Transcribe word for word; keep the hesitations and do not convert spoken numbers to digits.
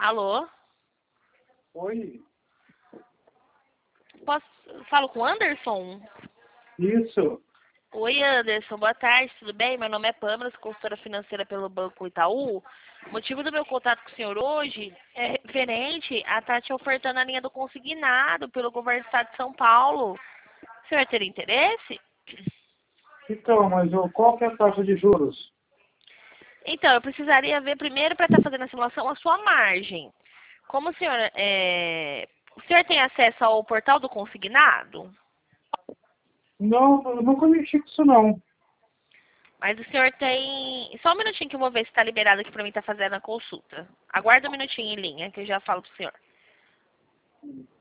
Alô? Oi, Posso... Falo com o Anderson? isso. Oi, Anderson. Boa tarde, tudo bem? Meu nome é Pâmela, sou consultora financeira pelo Banco Itaú. O motivo do meu contato com o senhor hoje é referente a estar te ofertando a linha do consignado pelo governo do estado de São Paulo. O senhor teria interesse? Então, mas ô, qual que é a taxa de juros? Então, eu precisaria ver primeiro para estar fazendo a simulação a sua margem. Como o senhor, é... o senhor tem acesso ao portal do consignado? Não, eu nunca mexi com isso não. Mas o senhor tem... Só um minutinho que eu vou ver se está liberado aqui para mim estar fazendo a consulta. Aguarda um minutinho em linha que eu já falo pro senhor.